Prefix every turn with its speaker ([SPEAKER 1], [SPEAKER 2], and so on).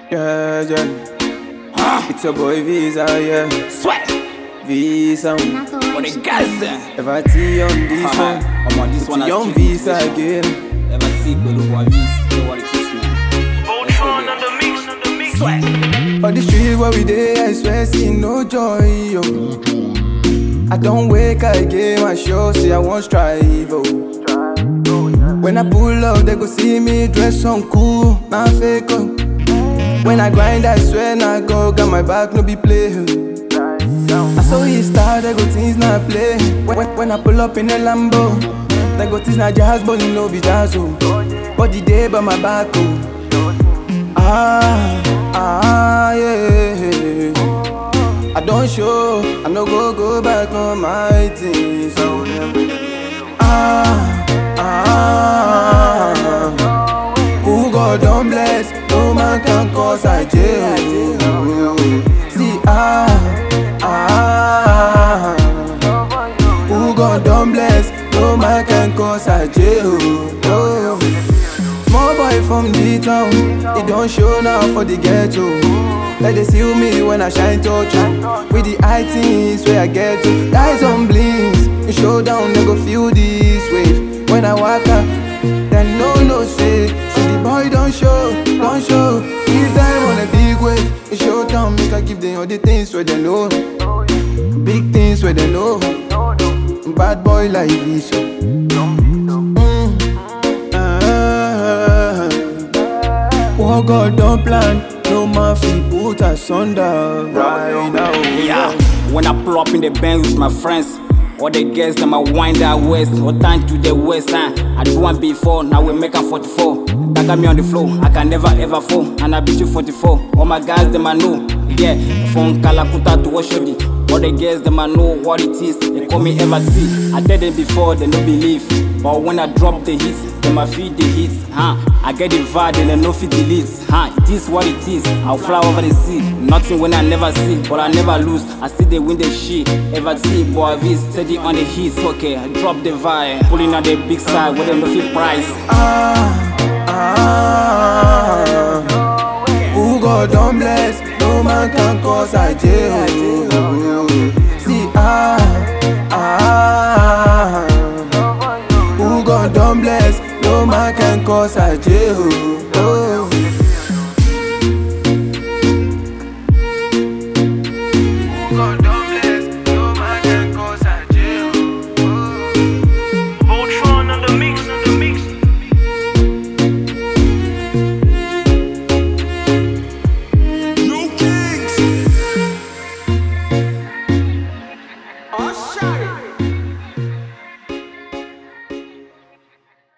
[SPEAKER 1] Yeah, yeah. It's your boy Visa, yeah.
[SPEAKER 2] Sweat
[SPEAKER 1] Visa.
[SPEAKER 2] for the guys.
[SPEAKER 1] Ever see on this one?
[SPEAKER 2] I'm on this one.
[SPEAKER 1] It's young Visa again.
[SPEAKER 2] Ever see Belu Boy Visa? You know what it is, man. Let's go there. Sweat.
[SPEAKER 1] On the street where we dey, I swear see no joy, yo. I don't wake again, my show say I won't strive, oh. When I pull up, they go see me dress on cool, not fake, oh. When I grind, I swear not go, got my back no be play. I saw he start, they go things not play. When I pull up in a Lambo, they go things not jazz, but no be jazz, oh. But the day by my back, oh. Yeah. I don't show, I no go back on my things. So who God don't bless, no man can cause I jail. See who God don't bless, no man can cause I jail. Small boy from the town, it don't show now for the ghetto. Like they see me when I shine touch with the high things where I get to. Eyes on blinks, in showdown they go feel this wave. When I walk up, then no say. See the boy don't show. Give them on a big wave. In showdown make I give them all the things where they know. Big things where they know. Bad boy like this. What God don't plan, no man fi put us under right now.
[SPEAKER 2] Yeah, when I pull up in the Benz with my friends, all the girls them a wind that west, or time to the west, huh? I do one before, now we make a 44. That got me on the floor, I can never ever fall, and I beat you 44. All my guys them I know, yeah, from Kalakuta to Oshodi. All the girls them I know what it is, they call me ever see. I did it before, they no believe. But when I drop the hits, them I feed the hits, huh? I get the vibe, then they no fit delete, huh? It is what it is, I'll fly over the sea. Nothing when I never see, but I never lose. I still they win the shit, ever see. Boy, V steady on the hits, okay. I drop the vibe, pulling on the big side, where they no fit price.